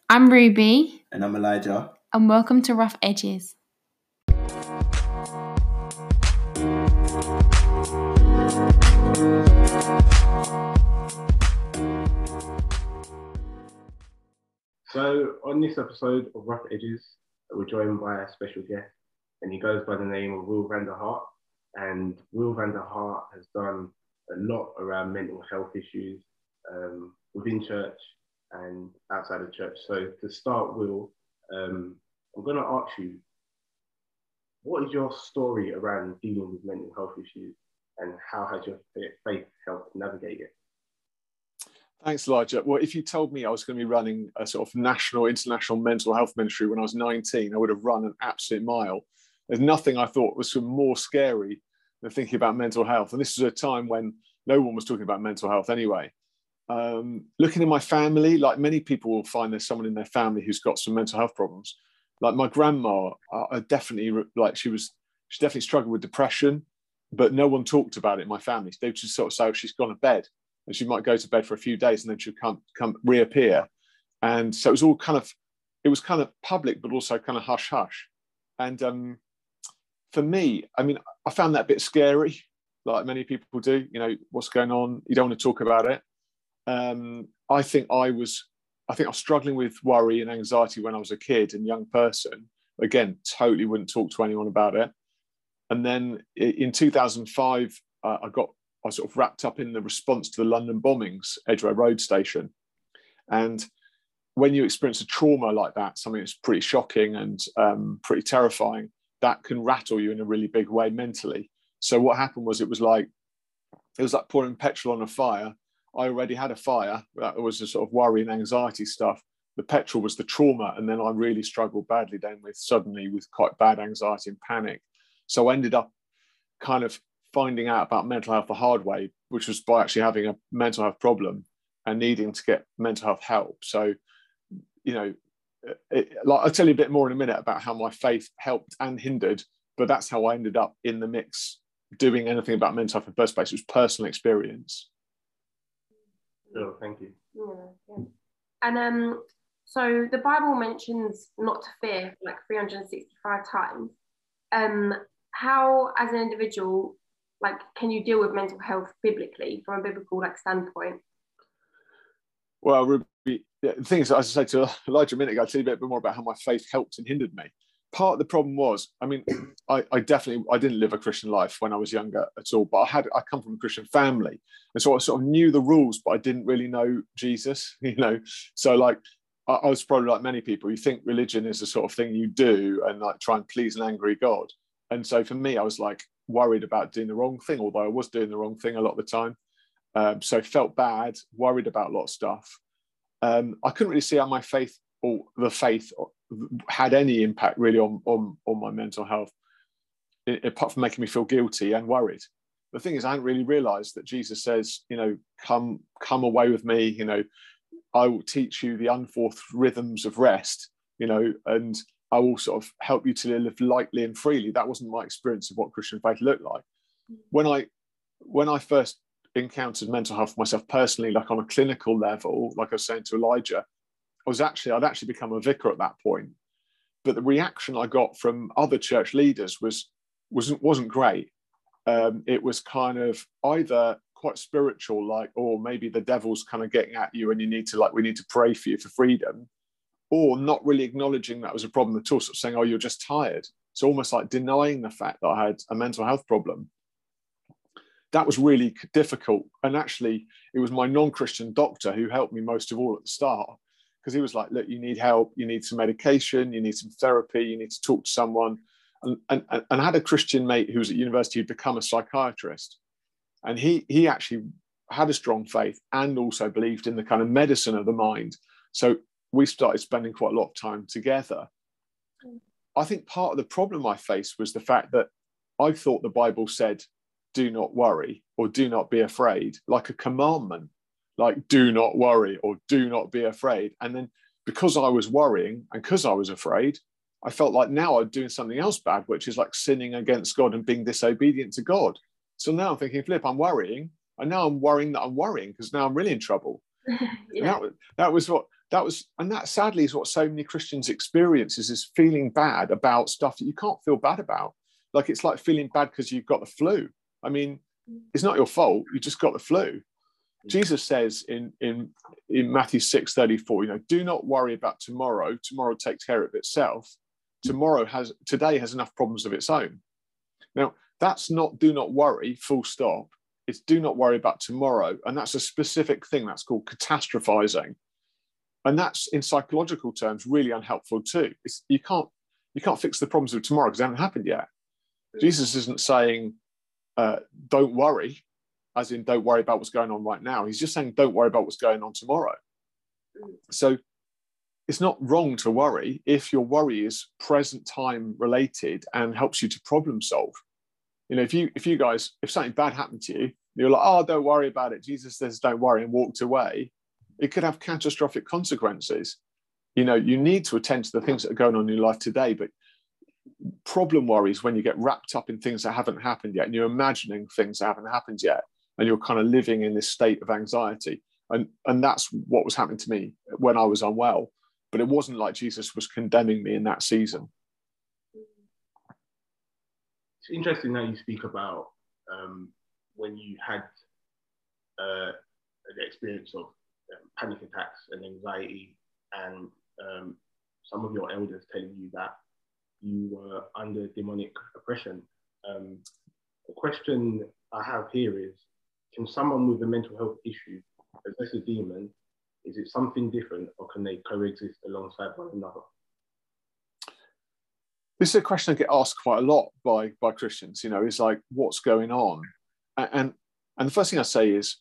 I'm Ruby. And I'm Elijah. And welcome to Rough Edges. So on this episode of Rough Edges, we're joined by a special guest, and he goes by the name of Will van der Hart. And Will van der Hart has done a lot around mental health issues within church and outside of church. So to start, Will, I'm going to ask you, what is your story around dealing with mental health issues, and how has your faith helped navigate it? Thanks, Elijah. Well, if you told me I was going to be running a sort of national, international mental health ministry when I was 19, I would have run an absolute mile. There's nothing I thought was more scary than thinking about mental health. And this was a time when no one was talking about mental health anyway. Looking in my family, like many people will find there's someone in their family who's got some mental health problems. Like my grandma, she definitely struggled with depression, but no one talked about it in my family. They would just sort of say, oh, she's gone to bed. And she might go to bed for a few days and then she'll come reappear. And so it was all kind of public, but also kind of hush hush. And for me, I mean, I found that a bit scary, like many people do. You know, what's going on? You don't want to talk about it. I think I was struggling with worry and anxiety when I was a kid and young person. Again, totally wouldn't talk to anyone about it. And then in 2005, I sort of wrapped up in the response to the London bombings, Edgware Road Station. And when you experience a trauma like that, something that's pretty shocking and pretty terrifying, that can rattle you in a really big way mentally. So what happened was it was like pouring petrol on a fire. I already had a fire. That was the sort of worry and anxiety stuff. The petrol was the trauma. And then I really struggled badly then with quite bad anxiety and panic. So I ended up kind of finding out about mental health the hard way, which was by actually having a mental health problem and needing to get mental health help. So, you know, I'll tell you a bit more in a minute about how my faith helped and hindered, but that's how I ended up in the mix doing anything about mental health in the first place. It was personal experience. Oh, thank you. Yeah. And so the Bible mentions not to fear like 365 times. How, as an individual, like, can you deal with mental health biblically from a biblical standpoint? Well, Ruby, the thing is, as I said to Elijah a minute ago, I'll tell you a bit more about how my faith helped and hindered me. Part of the problem was, I mean, I didn't live a Christian life when I was younger at all, but I come from a Christian family. And so I sort of knew the rules, but I didn't really know Jesus, you know. So like, I was probably like many people, you think religion is the sort of thing you do and like try and please an angry God. And so for me, I was like worried about doing the wrong thing, although I was doing the wrong thing a lot of the time. So felt bad, worried about a lot of stuff. I couldn't really see how my faith or the faith had any impact really on my mental health, apart from making me feel guilty and worried. The thing is, I hadn't really realized that Jesus says, you know, come away with me, you know, I will teach you the unforced rhythms of rest, you know, and I will sort of help you to live lightly and freely. That wasn't my experience of what Christian faith looked like. When I first encountered mental health myself personally, like on a clinical level, like I was saying to Elijah, I'd actually become a vicar at that point. But the reaction I got from other church leaders wasn't great. It was kind of either quite spiritual, like, or maybe the devil's kind of getting at you and we need to pray for you for freedom, or not really acknowledging that was a problem at all, sort of saying, oh, you're just tired. So almost like denying the fact that I had a mental health problem. That was really difficult. And actually, it was my non-Christian doctor who helped me most of all at the start, because he was like, look, you need help, you need some medication, you need some therapy, you need to talk to someone. And I had a Christian mate who was at university who'd become a psychiatrist. And he actually had a strong faith and also believed in the kind of medicine of the mind. So we started spending quite a lot of time together. I think part of the problem I faced was the fact that I thought the Bible said, do not worry or do not be afraid, like a commandment, like do not worry or do not be afraid. And then because I was worrying and because I was afraid, I felt like now I'm doing something else bad, which is like sinning against God and being disobedient to God. So now I'm thinking, Flip, I'm worrying. And now I'm worrying that I'm worrying because now I'm really in trouble. Yeah. That was what that sadly is what so many Christians experience, is this feeling bad about stuff that you can't feel bad about. Like, it's like feeling bad because you've got the flu. I mean, it's not your fault. You just got the flu. Jesus says in Matthew 6:34, you know, do not worry about tomorrow. Tomorrow takes care of itself. Today has enough problems of its own. Now, that's not do not worry, full stop. It's do not worry about tomorrow. And that's a specific thing that's called catastrophizing. And that's, in psychological terms, really unhelpful too. You can't fix the problems of tomorrow because they haven't happened yet. Jesus isn't saying, don't worry, as in don't worry about what's going on right now. He's just saying, don't worry about what's going on tomorrow. So it's not wrong to worry if your worry is present time related and helps you to problem solve. You know, if something bad happened to you, you're like, oh, don't worry about it. Jesus says, don't worry, and walked away. It could have catastrophic consequences. You know, you need to attend to the things that are going on in your life today, but problem worries when you get wrapped up in things that haven't happened yet, and you're imagining things that haven't happened yet, and you're kind of living in this state of anxiety. And that's what was happening to me when I was unwell. But it wasn't like Jesus was condemning me in that season. It's interesting that you speak about when you had the experience of panic attacks and anxiety, and some of your elders telling you that you were under demonic oppression. The question I have here is, can someone with a mental health issue possess a demon? Is it something different, or can they coexist alongside one another? This is a question I get asked quite a lot by Christians. You know, it's like, what's going on? And the first thing I say is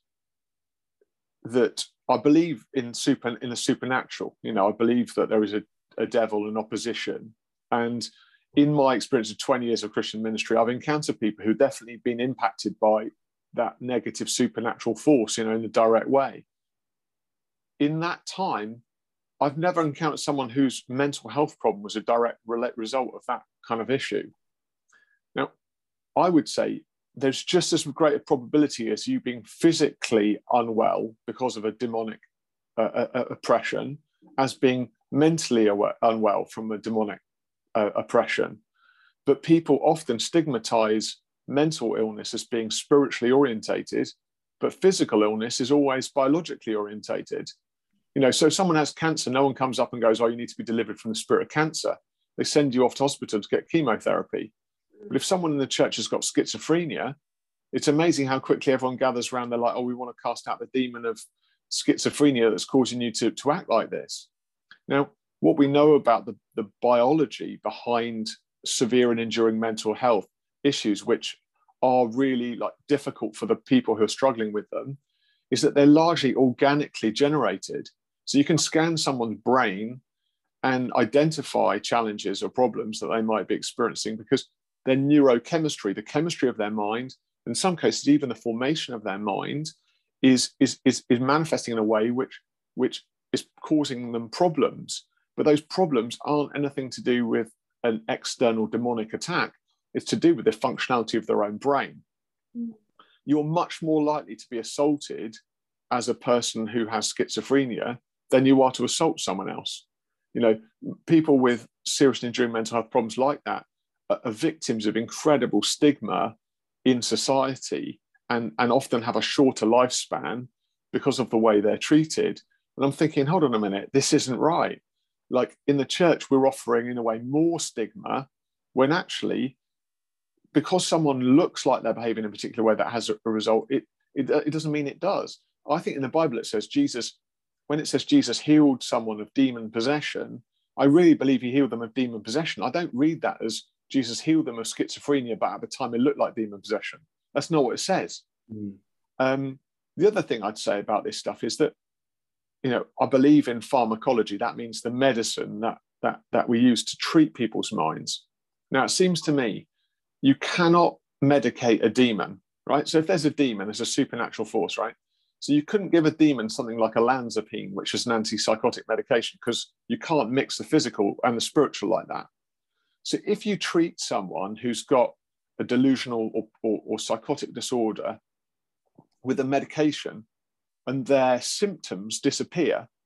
that I believe in the supernatural. You know, I believe that there is a devil and opposition. And in my experience of 20 years of Christian ministry, I've encountered people who've definitely been impacted by that negative supernatural force, you know, in a direct way. In that time, I've never encountered someone whose mental health problem was a direct result of that kind of issue. Now, I would say there's just as great a probability as you being physically unwell because of a demonic oppression as being mentally unwell from a demonic oppression. But people often stigmatize mental illness as being spiritually orientated, but physical illness is always biologically orientated. You know, so if someone has cancer, no one comes up and goes, oh, you need to be delivered from the spirit of cancer. They send you off to hospital to get chemotherapy. But if someone in the church has got schizophrenia, it's amazing how quickly everyone gathers around. They're like, oh, we want to cast out the demon of schizophrenia that's causing you to act like this. Now, what we know about the biology behind severe and enduring mental health issues, which are really like difficult for the people who are struggling with them, is that they're largely organically generated. So you can scan someone's brain and identify challenges or problems that they might be experiencing because their neurochemistry, the chemistry of their mind, in some cases even the formation of their mind, is manifesting in a way which is causing them problems. But those problems aren't anything to do with an external demonic attack. It's to do with the functionality of their own brain. You're much more likely to be assaulted as a person who has schizophrenia than you are to assault someone else. You know, people with serious and enduring mental health problems like that are victims of incredible stigma in society and often have a shorter lifespan because of the way they're treated. And I'm thinking, hold on a minute, this isn't right. Like in the church, we're offering in a way more stigma when actually, because someone looks like they're behaving in a particular way that has a result, it doesn't mean it does. I think in the Bible it says when it says Jesus healed someone of demon possession, I really believe he healed them of demon possession. I don't read that as Jesus healed them of schizophrenia, but at the time it looked like demon possession. That's not what it says. The other thing I'd say about this stuff is that, you know, I believe in pharmacology. That means the medicine that we use to treat people's minds. Now, it seems to me you cannot medicate a demon, right? So if there's a demon, there's a supernatural force, right? So you couldn't give a demon something like olanzapine, which is an antipsychotic medication, because you can't mix the physical and the spiritual like that. So if you treat someone who's got a delusional or psychotic disorder with a medication and their symptoms disappear,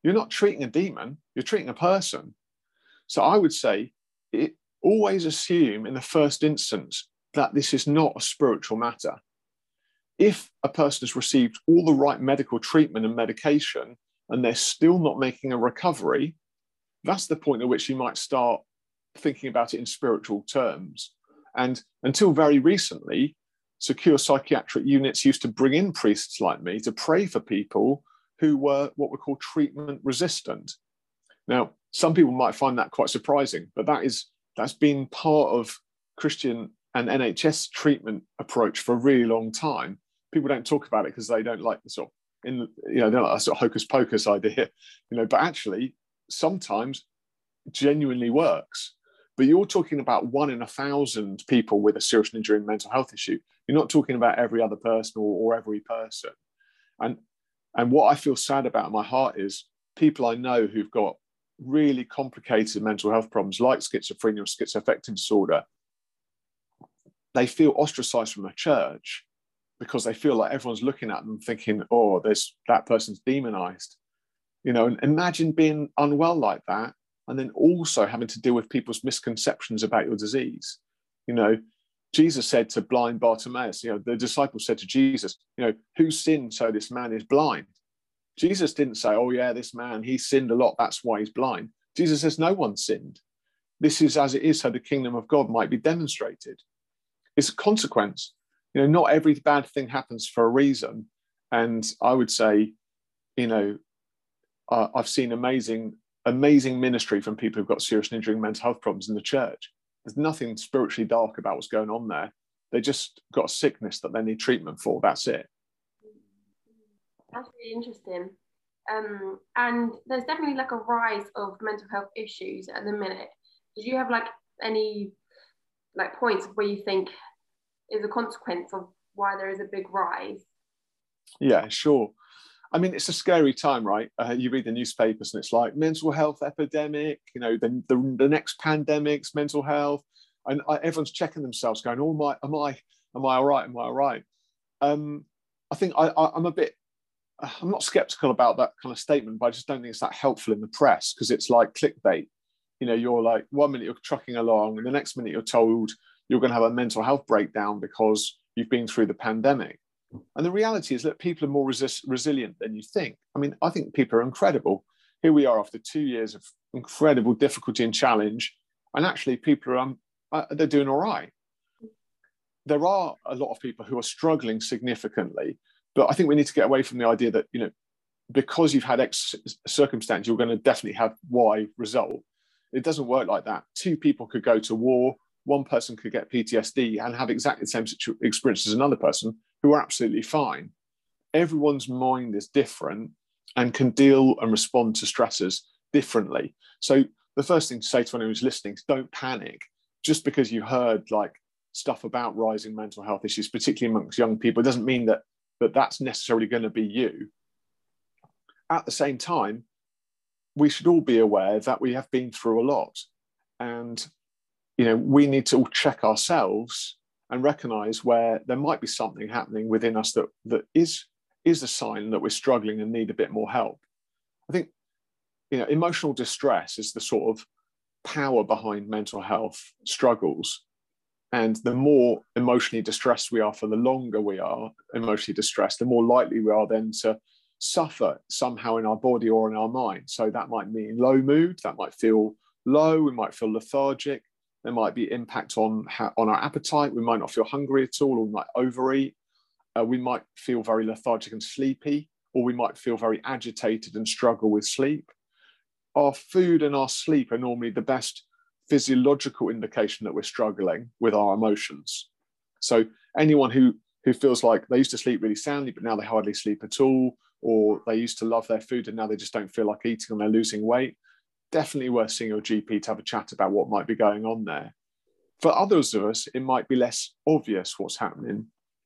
You're not treating a demon, you're treating a person. So I would say, always assume in the first instance that this is not a spiritual matter. If a person has received all the right medical treatment and medication and they're still not making a recovery, that's the point at which you might start thinking about it in spiritual terms. And until very recently, secure psychiatric units used to bring in priests like me to pray for people who were what we call treatment resistant. Now, some people might find that quite surprising, but that's been part of Christian and NHS treatment approach for a really long time. People don't talk about it because they don't like the sort of, they don't like that sort of hocus pocus idea, but actually sometimes genuinely works. But you're talking about 1 in 1,000 people with a serious injury and mental health issue. You're not talking about every other person or every person. And what I feel sad about in my heart is people I know who've got really complicated mental health problems like schizophrenia or schizoaffective disorder. They feel ostracized from the church because they feel like everyone's looking at them thinking, oh, that person's demonized. And imagine being unwell like that and then also having to deal with people's misconceptions about your disease. Jesus said to blind Bartimaeus, the disciples said to Jesus, who sinned so this man is blind? Jesus didn't say, oh yeah, this man, he sinned a lot, that's why he's blind. Jesus says, no one sinned. This is as it is so the kingdom of God might be demonstrated. It's a consequence. Not every bad thing happens for a reason. And I would say, I've seen amazing ministry from people who've got serious injury and mental health problems in the church. There's nothing spiritually dark about what's going on there. They just got a sickness that they need treatment for. That's it. That's really interesting. And there's definitely like a rise of mental health issues at the minute. Did you have like any like points where you think is a consequence of why there is a big rise? Yeah, sure. I mean, it's a scary time, right? You read the newspapers and it's like mental health epidemic, the next pandemic's mental health. And everyone's checking themselves going, oh, am I all right? Am I all right? I think I'm not skeptical about that kind of statement, but I just don't think it's that helpful in the press because it's like clickbait. You're like 1 minute you're trucking along and the next minute you're told you're going to have a mental health breakdown because you've been through the pandemic. And the reality is that people are more resilient than you think. I mean, I think people are incredible. Here we are after 2 years of incredible difficulty and challenge, and actually people they're doing all right. There are a lot of people who are struggling significantly, but I think we need to get away from the idea that, because you've had X circumstance, you're going to definitely have Y result. It doesn't work like that. 2 people could go to war, 1 person could get PTSD and have exactly the same experience as another person who are absolutely fine. Everyone's mind is different and can deal and respond to stressors differently. So the first thing to say to anyone who's listening is don't panic. Just because you heard like stuff about rising mental health issues, particularly amongst young people, it doesn't mean that that's necessarily going to be you. At the same time, we should all be aware that we have been through a lot. And, we need to all check ourselves and recognize where there might be something happening within us that is a sign that we're struggling and need a bit more help. I think, emotional distress is the sort of power behind mental health struggles. And the more emotionally distressed we are for the longer we are emotionally distressed, the more likely we are then to suffer somehow in our body or in our mind. So that might mean low mood, that might feel low, we might feel lethargic, there might be impact on our appetite, we might not feel hungry at all, or we might overeat, we might feel very lethargic and sleepy, or we might feel very agitated and struggle with sleep. Our food and our sleep are normally the best physiological indication that we're struggling with our emotions. So anyone who feels like they used to sleep really soundly, but now they hardly sleep at all, or they used to love their food and now they just don't feel like eating and they're losing weight, definitely worth seeing your GP to have a chat about what might be going on there. For others of us, it might be less obvious what's happening.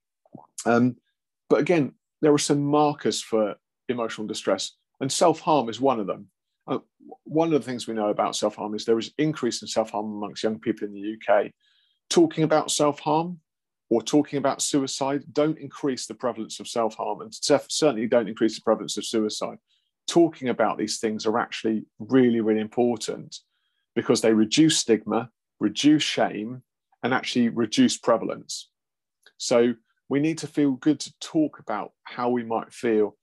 But again, there are some markers for emotional distress, and self-harm is one of them. One of the things we know about self-harm is there is increase in self-harm amongst young people in the UK. Talking about self-harm or talking about suicide don't increase the prevalence of self-harm, and certainly don't increase the prevalence of suicide. talking about these things are actually really, really important because they reduce stigma, reduce shame, and actually reduce prevalence. So we need to feel good to talk about how we might feel.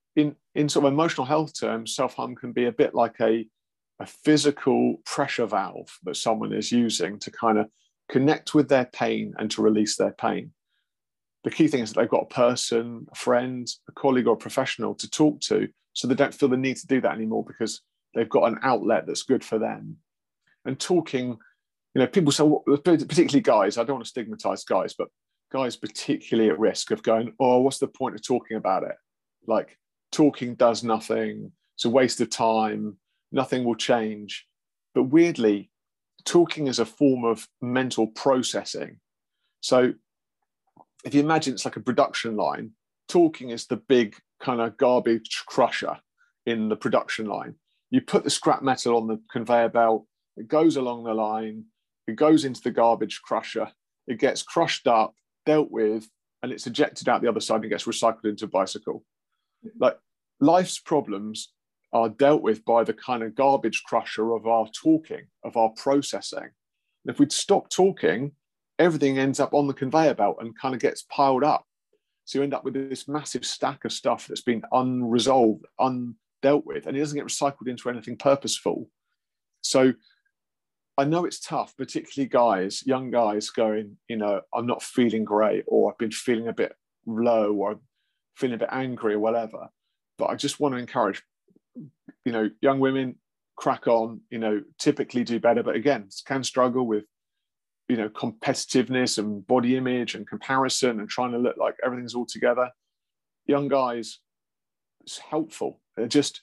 In sort of emotional health terms, self-harm can be a bit like a physical pressure valve that someone is using to kind of connect with their pain and to release their pain. The key thing is that they've got a person, a friend, a colleague, or a professional to talk to, so they don't feel the need to do that anymore because they've got an outlet that's good for them. And talking, people say, particularly guys, I don't want to stigmatize guys, but guys particularly at risk of going, oh, what's the point of talking about it? Like, talking does nothing. It's a waste of time. Nothing will change. But weirdly, talking is a form of mental processing. So if you imagine it's like a production line, talking is the big kind of garbage crusher in the production line. You put the scrap metal on the conveyor belt, it goes along the line, it goes into the garbage crusher, it gets crushed up, dealt with, and it's ejected out the other side and gets recycled into a bicycle. Like, life's problems are dealt with by the kind of garbage crusher of our talking, of our processing. And if we'd stop talking, everything ends up on the conveyor belt and kind of gets piled up. So you end up with this massive stack of stuff that's been unresolved, undealt with, and it doesn't get recycled into anything purposeful. So I know it's tough, particularly guys, young guys going, I'm not feeling great, or I've been feeling a bit low, or I'm feeling a bit angry or whatever. But I just want to encourage, young women, crack on, typically do better, but again, can struggle with, competitiveness and body image and comparison and trying to look like everything's all together. Young guys, it's helpful. Just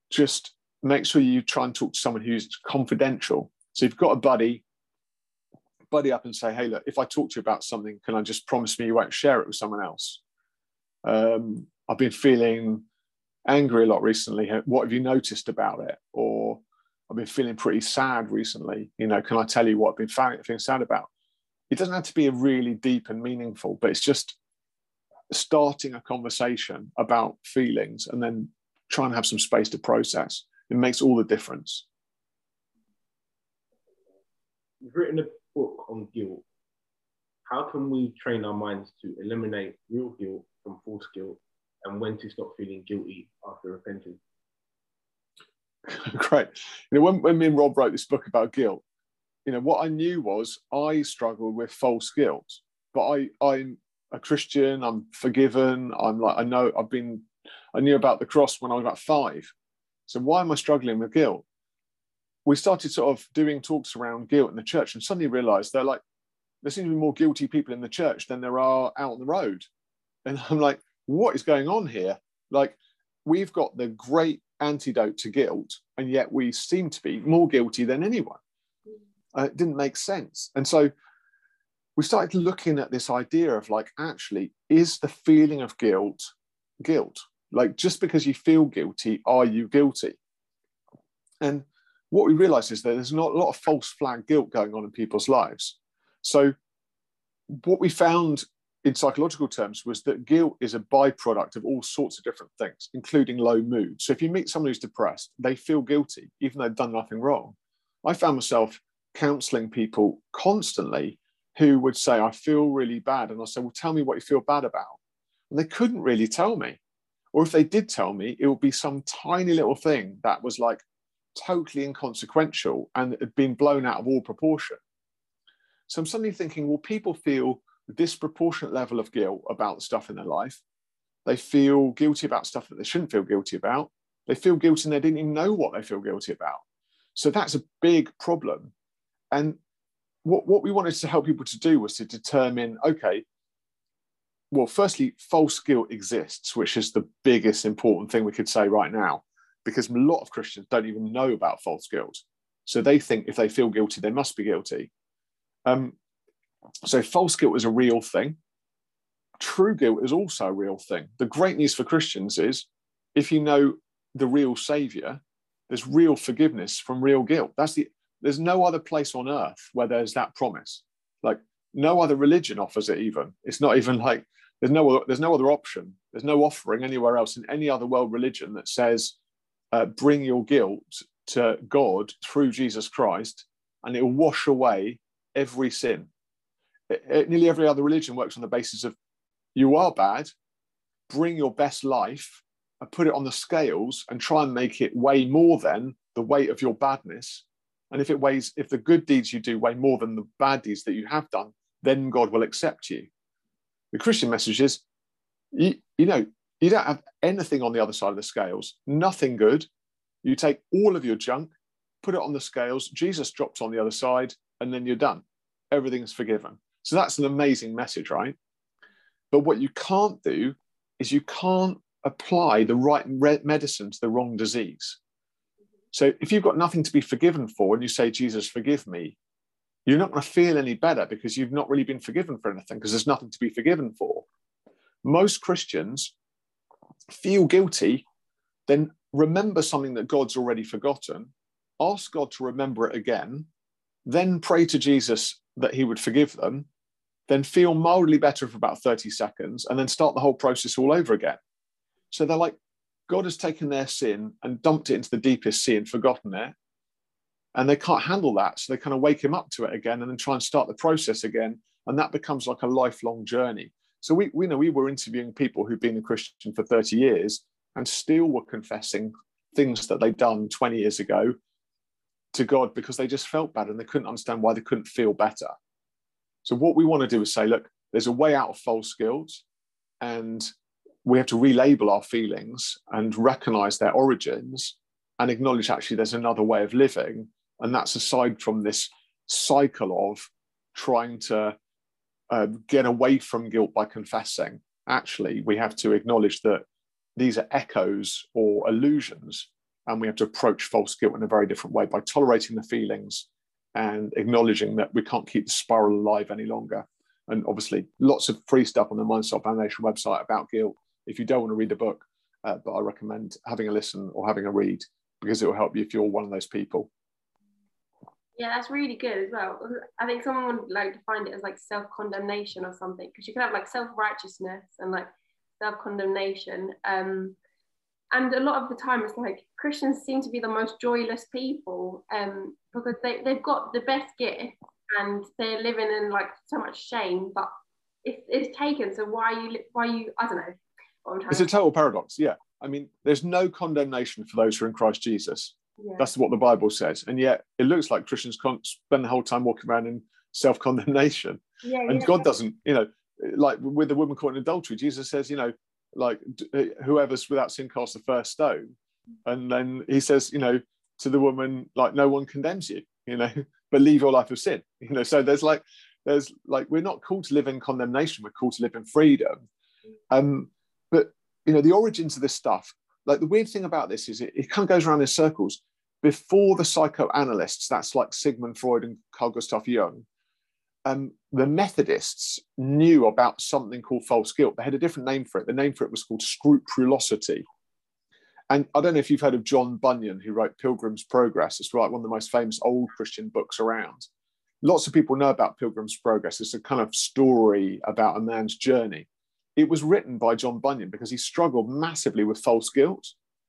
make sure you try and talk to someone who's confidential. So you've got a buddy up and say, hey, look, if I talk to you about something, can I just promise me you won't share it with someone else? I've been feeling angry a lot recently. What have you noticed about it? Or I've been feeling pretty sad recently. Can I tell you what I've been feeling sad about? It doesn't have to be a really deep and meaningful, but it's just starting a conversation about feelings and then trying to have some space to process. It makes all the difference. You've written a book on guilt. How can we train our minds to eliminate real guilt from false guilt, and when to stop feeling guilty after repenting? Great. When me and Rob wrote this book about guilt, what I knew was I struggled with false guilt, but I'm a Christian, I'm forgiven, I knew about the cross when I was about 5. So why am I struggling with guilt? We started sort of doing talks around guilt in the church and suddenly realized there seem to be more guilty people in the church than there are out on the road. And I'm like, what is going on here? Like, we've got the great antidote to guilt, and yet we seem to be more guilty than anyone. It didn't make sense. And so we started looking at this idea of actually, is the feeling of guilt? Like, just because you feel guilty, are you guilty? And what we realized is that there's not a lot of false flag guilt going on in people's lives. So what we found in psychological terms was that guilt is a byproduct of all sorts of different things, including low mood. So if you meet someone who's depressed, they feel guilty, even though they've done nothing wrong. I found myself counseling people constantly who would say, I feel really bad. And I said, well, tell me what you feel bad about. And they couldn't really tell me. Or if they did tell me, it would be some tiny little thing that was totally inconsequential and it had been blown out of all proportion. So I'm suddenly thinking, well, people feel a disproportionate level of guilt about stuff in their life. They feel guilty about stuff that they shouldn't feel guilty about. They feel guilty and they didn't even know what they feel guilty about. So that's a big problem. And what we wanted to help people to do was to determine, okay, well, firstly, false guilt exists, which is the biggest important thing we could say right now, because a lot of Christians don't even know about false guilt. So they think if they feel guilty, they must be guilty. So false guilt is a real thing. True guilt is also a real thing. The great news for Christians is if you know the real Savior, there's real forgiveness from real guilt. There's no other place on earth where there's that promise. No other religion offers it even. It's not even there's no other option. There's no offering anywhere else in any other world religion that says bring your guilt to God through Jesus Christ, and it will wash away every sin. Nearly every other religion works on the basis of you are bad, bring your best life and put it on the scales and try and make it weigh more than the weight of your badness. And if the good deeds you do weigh more than the bad deeds that you have done, then God will accept you. The Christian message is, you don't have anything on the other side of the scales, nothing good. You take all of your junk, put it on the scales, Jesus drops on the other side, and then you're done. Everything's forgiven. So that's an amazing message, right? But what you can't do is you can't apply the right medicine to the wrong disease. So if you've got nothing to be forgiven for and you say, Jesus, forgive me, you're not going to feel any better because you've not really been forgiven for anything, because there's nothing to be forgiven for. Most Christians feel guilty, then remember something that God's already forgotten, ask God to remember it again, then pray to Jesus that he would forgive them, then feel mildly better for about 30 seconds, and then start the whole process all over again. So they're like, God has taken their sin and dumped it into the deepest sea and forgotten it. And they can't handle that. So they kind of wake him up to it again and then try and start the process again. And that becomes like a lifelong journey. So we were interviewing people who've been a Christian for 30 years and still were confessing things that they'd done 20 years ago to God because they just felt bad and they couldn't understand why they couldn't feel better. So what we want to do is say, look, there's a way out of false guilt, and we have to relabel our feelings and recognize their origins and acknowledge actually there's another way of living. And that's aside from this cycle of trying to get away from guilt by confessing. Actually, we have to acknowledge that these are echoes or illusions, and we have to approach false guilt in a very different way by tolerating the feelings and acknowledging that we can't keep the spiral alive any longer. And obviously, lots of free stuff on the Mindset Foundation website about guilt if you don't want to read the book, but I recommend having a listen or having a read, because it will help you if you're one of those people. Yeah, that's really good as well. I think someone would like to find it as like self-condemnation or something, because you can have like self-righteousness and like self-condemnation. And a lot of the time it's like Christians seem to be the most joyless people, because they've got the best gift and they're living in like so much shame, but it's taken. So why you I don't know what I'm trying It's a total paradox. Yeah. I mean, there's no condemnation for those who are in Christ Jesus. Yeah. That's what the Bible says. And yet it looks like Christians can't spend the whole time walking around in self-condemnation. And God doesn't, like with the woman caught in adultery, Jesus says, like whoever's without sin cast the first stone. And then he says, to the woman, like, no one condemns you, but leave your life of sin. So there's like, we're not called to live in condemnation. We're called to live in freedom. But, the origins of this stuff, like the weird thing about this is it kind of goes around in circles. Before the psychoanalysts, that's like Sigmund Freud and Carl Gustav Jung, the Methodists knew about something called false guilt. They had a different name for it. The name for it was called scrupulosity. And I don't know if you've heard of John Bunyan, who wrote Pilgrim's Progress. It's like one of the most famous old Christian books around. Lots of people know about Pilgrim's Progress. It's a kind of story about a man's journey. It was written by John Bunyan because he struggled massively with false guilt.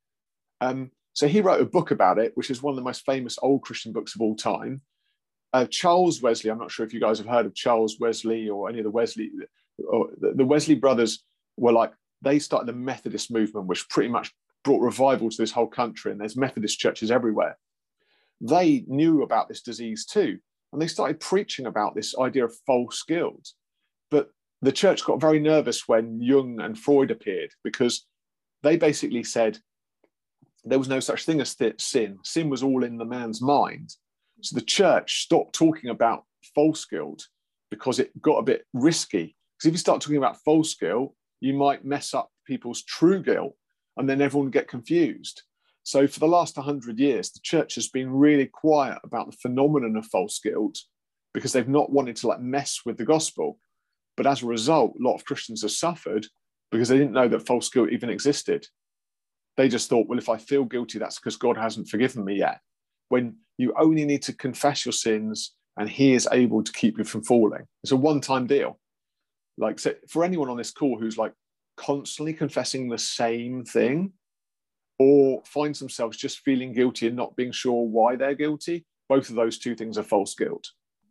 So he wrote a book about it, which is one of the most famous old Christian books of all time. Charles Wesley, I'm not sure if you guys have heard of Charles Wesley or any of the Wesley, or the Wesley brothers were like, they started the Methodist movement, which pretty much brought revival to this whole country, and there's Methodist churches everywhere. They knew about this disease too, and they started preaching about this idea of false guilt. But the church got very nervous when Jung and Freud appeared, because they basically said there was no such thing as sin. Sin was all in the man's mind. So the church stopped talking about false guilt because it got a bit risky. Because if you start talking about false guilt, you might mess up people's true guilt, and then everyone would get confused. So for the last 100 years, the church has been really quiet about the phenomenon of false guilt because they've not wanted to mess with the gospel. But as a result, a lot of Christians have suffered because they didn't know that false guilt even existed. They just thought, well, if I feel guilty, that's because God hasn't forgiven me yet. When you only need to confess your sins and he is able to keep you from falling. It's a one-time deal. So for anyone on this call who's constantly confessing the same thing, or finds themselves just feeling guilty and not being sure why they're guilty. Both of those two things are false guilt.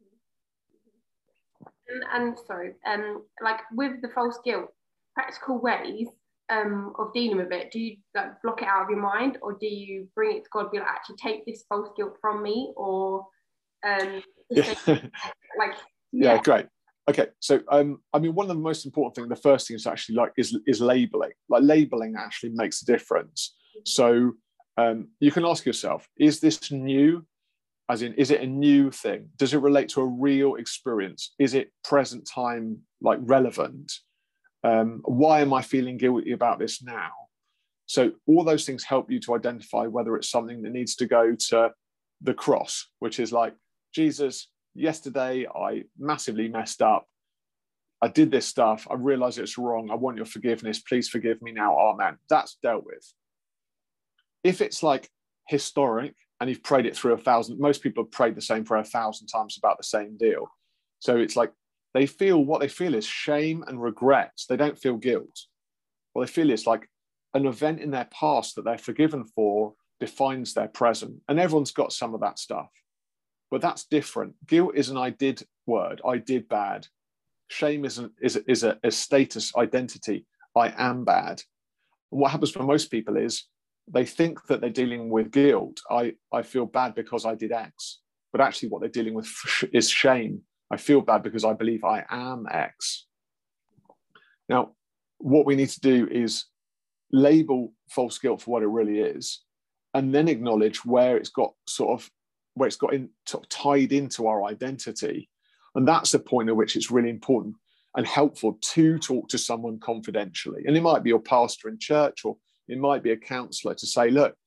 And sorry, like with the false guilt, practical ways of dealing with it, do you like block it out of your mind, or do you bring it to God, be like, actually take this false guilt from me, or like yeah, great. Okay, so I mean, one of the most important things, the first thing is actually like is labeling. Like labeling actually makes a difference. So you can ask yourself, is this new? As in, is it a new thing? Does it relate to a real experience? Is it present time, like relevant? Why am I feeling guilty about this now? So all those things help you to identify whether it's something that needs to go to the cross, which is like, Jesus, yesterday I massively messed up. I did this stuff. I realize it's wrong. I want your forgiveness. Please forgive me now. Amen. That's dealt with. If it's like historic, and you've prayed it through 1,000, most people have prayed the same prayer 1,000 times about the same deal. So it's like what they feel is shame and regret. They don't feel guilt. What they feel is like an event in their past that they're forgiven for defines their present. And everyone's got some of that stuff. But that's different. Guilt is an I did word. I did bad. Shame is a status identity. I am bad. And what happens for most people is they think that they're dealing with guilt. I feel bad because I did X. But actually what they're dealing with is shame. I feel bad because I believe I am X. Now, what we need to do is label false guilt for what it really is, and then acknowledge where it's got tied into our identity. And that's the point at which it's really important and helpful to talk to someone confidentially. And it might be your pastor in church, or it might be a counselor, to say, look,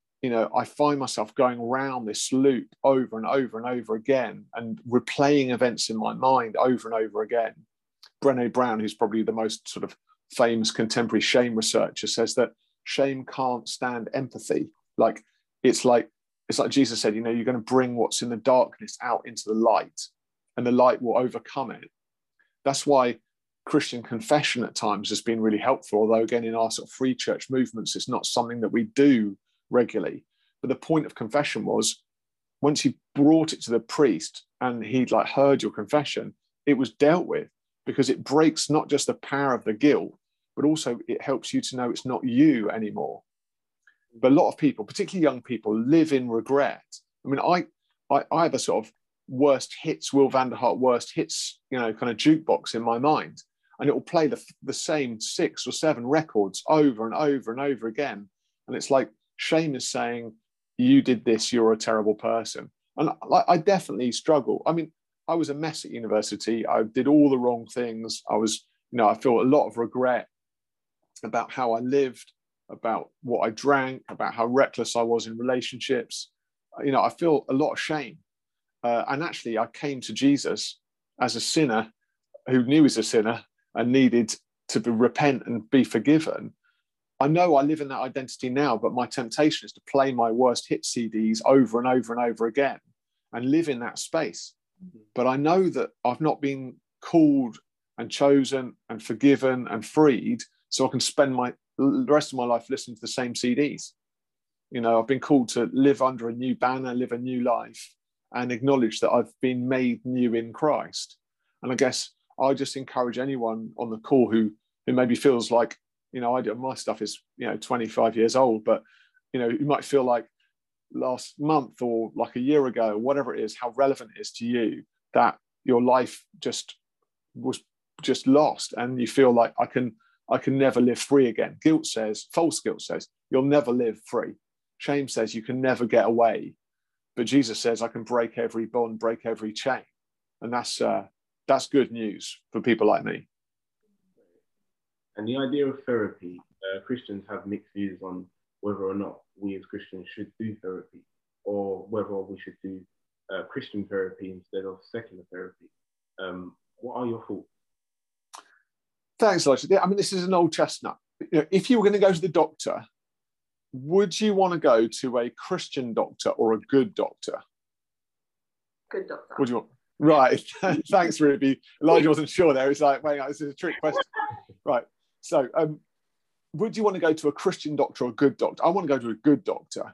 I find myself going around this loop over and over and over again and replaying events in my mind over and over again. Brené Brown, who's probably the most sort of famous contemporary shame researcher, says that shame can't stand empathy. Like it's like Jesus said, you're going to bring what's in the darkness out into the light, and the light will overcome it. That's why Christian confession at times has been really helpful, although again in our sort of free church movements it's not something that we do regularly. But the point of confession was, once you brought it to the priest and he'd like heard your confession, it was dealt with, because it breaks not just the power of the guilt, but also it helps you to know it's not you anymore. But a lot of people, particularly young people, live in regret. I mean, I have a sort of worst hits, Will van der Hart worst hits, kind of jukebox in my mind. And it will play the same 6 or 7 records over and over and over again. And it's like shame is saying, you did this, you're a terrible person. And I definitely struggle. I mean, I was a mess at university. I did all the wrong things. I feel a lot of regret about how I lived, about what I drank, about how reckless I was in relationships. I feel a lot of shame. And actually, I came to Jesus as a sinner who knew he's a sinner and needed to repent and be forgiven. I know I live in that identity now, but my temptation is to play my worst hit CDs over and over and over again and live in that space. But I know that I've not been called and chosen and forgiven and freed so I can spend the rest of my life listening to the same CDs. I've been called to live under a new banner, live a new life, and acknowledge that I've been made new in Christ. And I guess I just encourage anyone on the call who maybe feels like, my stuff is, 25 years old, but, you might feel like last month or like a year ago, or whatever it is, how relevant it is to you that your life was lost, and you feel like I can never live free again. False guilt says, you'll never live free. Shame says you can never get away. But Jesus says, I can break every bond, break every chain. And that's good news for people like me. And the idea of therapy, Christians have mixed views on whether or not we as Christians should do therapy, or whether we should do Christian therapy instead of secular therapy. What are your thoughts? Thanks, Elijah. I mean, this is an old chestnut. If you were going to go to the doctor, would you want to go to a Christian doctor or a good doctor? Good doctor. What do you want? Right. Thanks, Ruby. Elijah wasn't sure there. It's like, wait, this is a trick question. Right. So would you want to go to a Christian doctor or a good doctor? I want to go to a good doctor.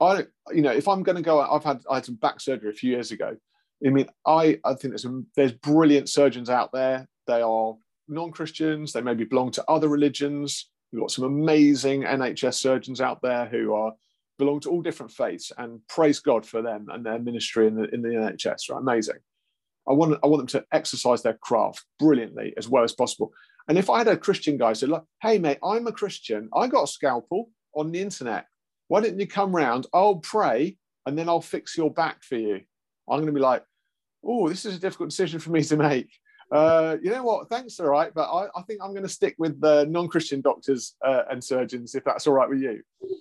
If I'm going to go, I had some back surgery a few years ago. I mean, I think there's brilliant surgeons out there. They are non-Christians. They maybe belong to other religions. We've got some amazing NHS surgeons out there who belong to all different faiths, and praise God for them and their ministry in the NHS. Right, amazing. I want them to exercise their craft brilliantly as well as possible. And if I had a Christian guy say, "Look, hey mate, I'm a Christian. I got a scalpel on the internet. Why don't you come round? I'll pray and then I'll fix your back for you." I'm going to be like, "Oh, this is a difficult decision for me to make. You know what? Thanks, all right, but I think I'm going to stick with the non-Christian doctors and surgeons if that's all right with you."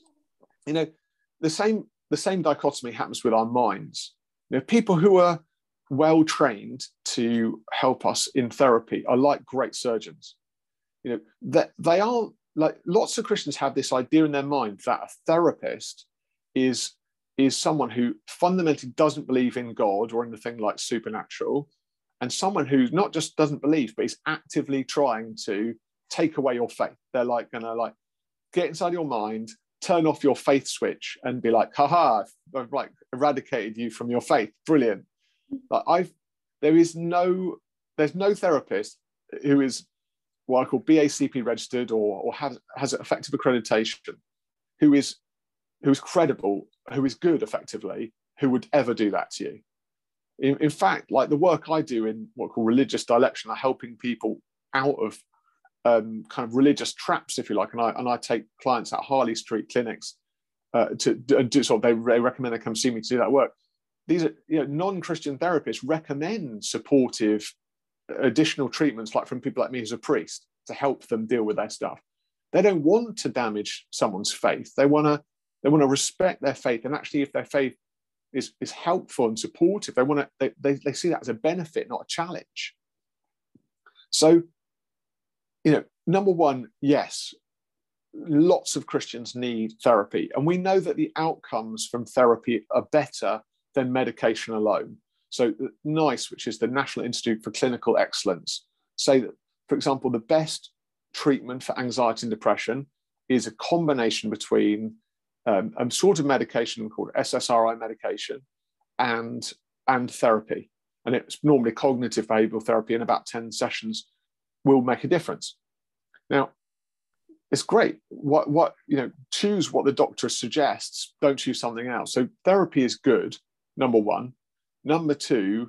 You know, the same dichotomy happens with our minds. You know, people who are well trained to help us in therapy are like great surgeons. You know, that they are like, lots of Christians have this idea in their mind that a therapist is someone who fundamentally doesn't believe in God or anything like supernatural, and someone who not just doesn't believe, but is actively trying to take away your faith. They're like going to like get inside your mind, turn off your faith switch, and be like, "Haha, I've like eradicated you from your faith. Brilliant." Like there's no therapist who is what I call BACP registered or has effective accreditation, who is credible, who is good effectively, who would ever do that to you. In fact, like the work I do in what I call religious dialection, are helping people out of kind of religious traps, if you like, and I take clients at Harley Street clinics to do sort of, they recommend they come see me to do that work. These are, you know, non-Christian therapists recommend supportive additional treatments, like from people like me as a priest, to help them deal with their stuff. They don't want to damage someone's faith. They want to respect their faith, and actually, if their faith is helpful and supportive, they see that as a benefit, not a challenge. So, you know, number one, yes, lots of Christians need therapy, and we know that the outcomes from therapy are better than medication alone. So NICE, which is the National Institute for Clinical Excellence, say that, for example, the best treatment for anxiety and depression is a combination between a sort of medication called SSRI medication and therapy. And it's normally cognitive behavioral therapy, and about 10 sessions will make a difference. Now, it's great. What you know, choose what the doctor suggests, don't choose something else. So therapy is good, number one. Number two,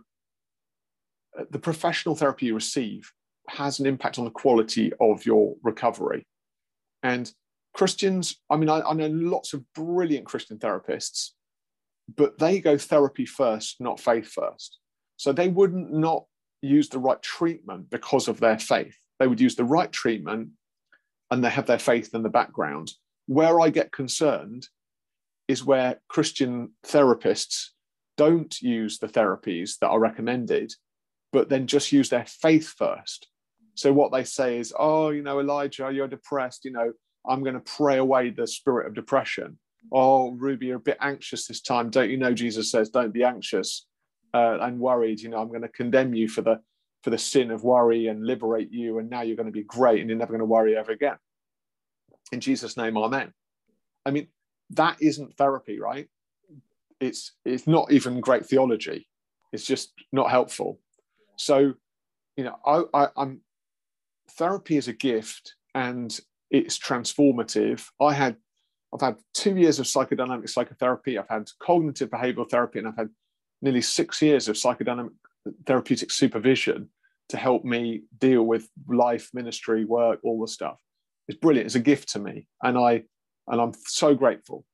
the professional therapy you receive has an impact on the quality of your recovery. And Christians, I mean, I know lots of brilliant Christian therapists, but they go therapy first, not faith first. So they wouldn't not use the right treatment because of their faith. They would use the right treatment and they have their faith in the background. Where I get concerned is where Christian therapists don't use the therapies that are recommended, but then just use their faith first. So what they say is, "Oh, you know, Elijah, you're depressed. You know, I'm going to pray away the spirit of depression. Oh, Ruby, you're a bit anxious this time. Don't you know Jesus says, don't be anxious and worried. You know, I'm going to condemn you for the sin of worry and liberate you. And now you're going to be great and you're never going to worry ever again. In Jesus' name, amen." I mean, that isn't therapy, right? It's not even great theology. It's just not helpful. So, you know, I'm therapy is a gift and it's transformative. I've had 2 years of psychodynamic psychotherapy. I've had cognitive behavioral therapy, and I've had nearly 6 years of psychodynamic therapeutic supervision to help me deal with life, ministry, work, all the stuff. It's brilliant. It's a gift to me, and I'm so grateful.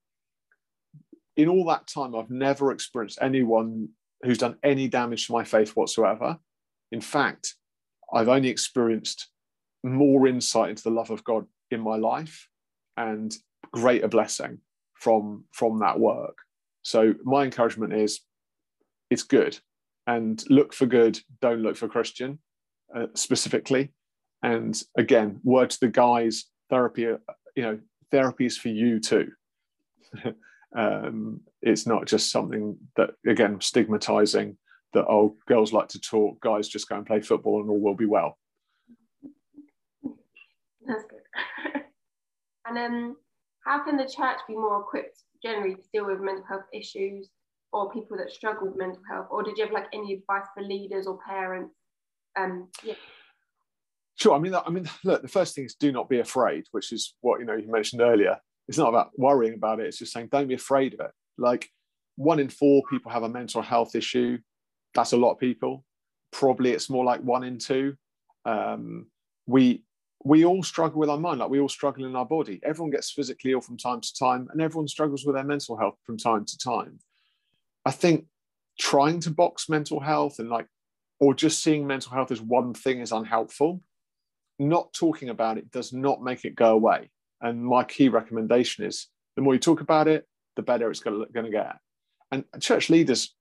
In all that time, I've never experienced anyone who's done any damage to my faith whatsoever. In fact, I've only experienced more insight into the love of God in my life and greater blessing from that work. So my encouragement is, it's good, and look for good, don't look for Christian specifically. And again, word to the guys, therapy, you know, therapy is for you too. It's not just something that, again, stigmatizing that, oh, girls like to talk, guys just go and play football and all will be well. That's good. And how can the church be more equipped generally to deal with mental health issues or people that struggle with mental health? Or did you have like any advice for leaders or parents? Yeah. Sure. I mean, look, the first thing is do not be afraid, which is what, you mentioned earlier. It's not about worrying about it. It's just saying, don't be afraid of it. Like 1 in 4 people have a mental health issue. That's a lot of people. Probably it's more like 1 in 2. We all struggle with our mind, like we all struggle in our body. Everyone gets physically ill from time to time, and everyone struggles with their mental health from time to time. I think trying to box mental health or just seeing mental health as one thing is unhelpful. Not talking about it does not make it go away. And my key recommendation is the more you talk about it, the better it's going to get. And church leaders,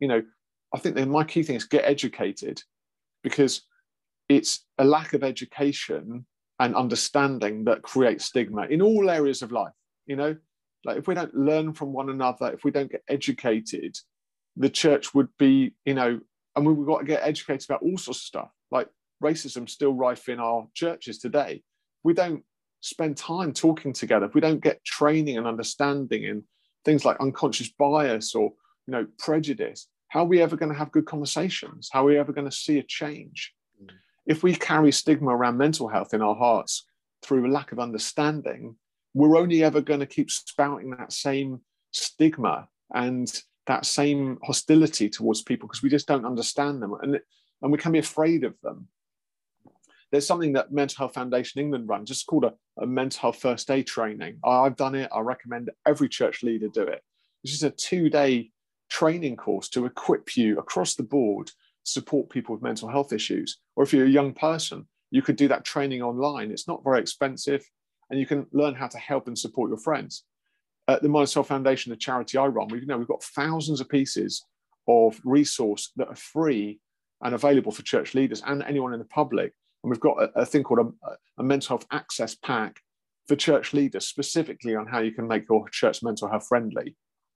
I think my key thing is get educated, because it's a lack of education and understanding that creates stigma in all areas of life. Like if we don't learn from one another, if we don't get educated, the church would be, and we've got to get educated about all sorts of stuff. Like racism still rife in our churches today. We don't spend time talking together. If we don't get training and understanding in things like unconscious bias or, prejudice, how are we ever going to have good conversations? How are we ever going to see a change? If we carry stigma around mental health in our hearts through a lack of understanding, we're only ever going to keep spouting that same stigma and that same hostility towards people because we just don't understand them, and we can be afraid of them. There's something that Mental Health Foundation England runs, just called a mental health first aid training. I've done it. I recommend every church leader do it. It's just a 2-day training course to equip you across the board, support people with mental health issues. Or if you're a young person, you could do that training online. It's not very expensive, and you can learn how to help and support your friends. At the Mental Health Foundation, the charity I run, we've got thousands of pieces of resource that are free and available for church leaders and anyone in the public. And we've got a thing called a mental health access pack for church leaders, specifically on how you can make your church mental health friendly.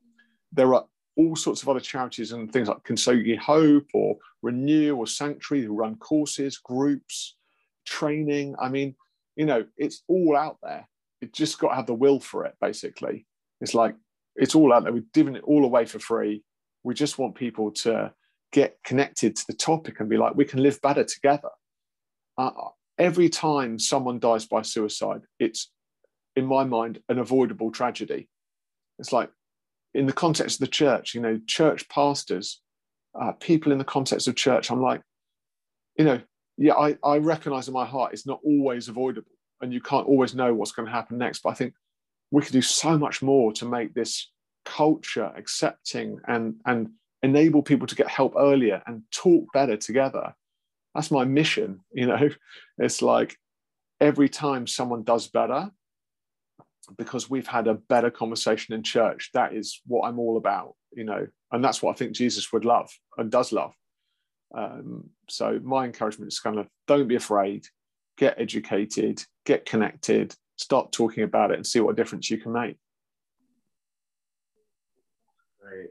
There are all sorts of other charities and things like Kintsugi Hope or Renew or Sanctuary who run courses, groups, training. I mean, it's all out there. You just got to have the will for it, basically. It's like, it's all out there. We've given it all away for free. We just want people to get connected to the topic and be like, we can live better together. Every time someone dies by suicide, it's, in my mind, an avoidable tragedy. It's like, in the context of the church, church pastors, people in the context of church, I'm like, I recognize in my heart it's not always avoidable, and you can't always know what's going to happen next. But I think we could do so much more to make this culture accepting and enable people to get help earlier and talk better together. That's my mission. It's like every time someone does better, because we've had a better conversation in church, that is what I'm all about, and that's what I think Jesus would love and does love. So my encouragement is kind of, don't be afraid, get educated, get connected, start talking about it and see what difference you can make. Great.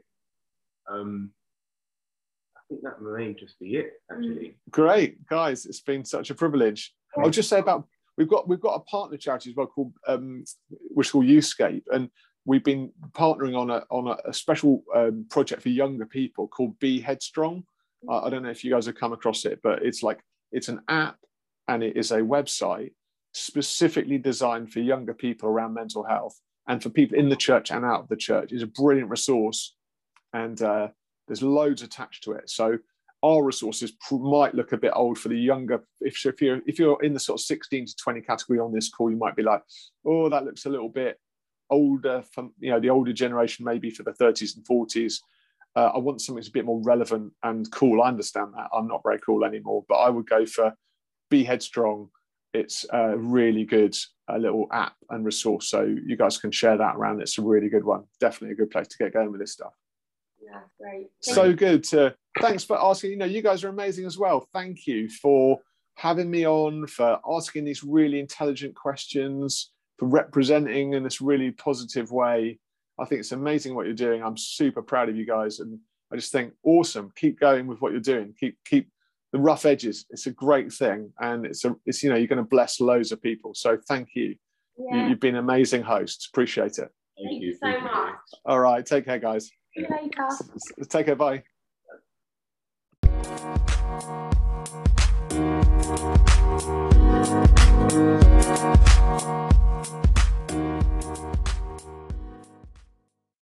I think that may just be it, actually. Great, guys, it's been such a privilege. I'll just say about, we've got a partner charity as well called which is called Youthscape, and we've been partnering on a special project for younger people called Be Headstrong. I don't know if you guys have come across it, but it's an app and it is a website specifically designed for younger people around mental health and for people in the church and out of the church. It's a brilliant resource, and there's loads attached to it. So our resources might look a bit old for the younger. If you're in the sort of 16 to 20 category on this call, you might be like, oh, that looks a little bit older for the older generation, maybe for the 30s and 40s. I want something that's a bit more relevant and cool. I understand that I'm not very cool anymore, but I would go for Be Headstrong. It's a really good little app and resource, so you guys can share that around. It's a really good one. Definitely a good place to get going with this stuff. Yeah, great. So good. Thanks for asking. You guys are amazing as well. Thank you for having me on, for asking these really intelligent questions, for representing in this really positive way. I think it's amazing what you're doing. I'm super proud of you guys, and I just think awesome. Keep going with what you're doing. Keep the rough edges. It's a great thing, and it's you're going to bless loads of people. So thank you. Yeah. You've been amazing hosts. Appreciate it. Thank you so much. All right. Take care, guys. See you later. Take care. Bye.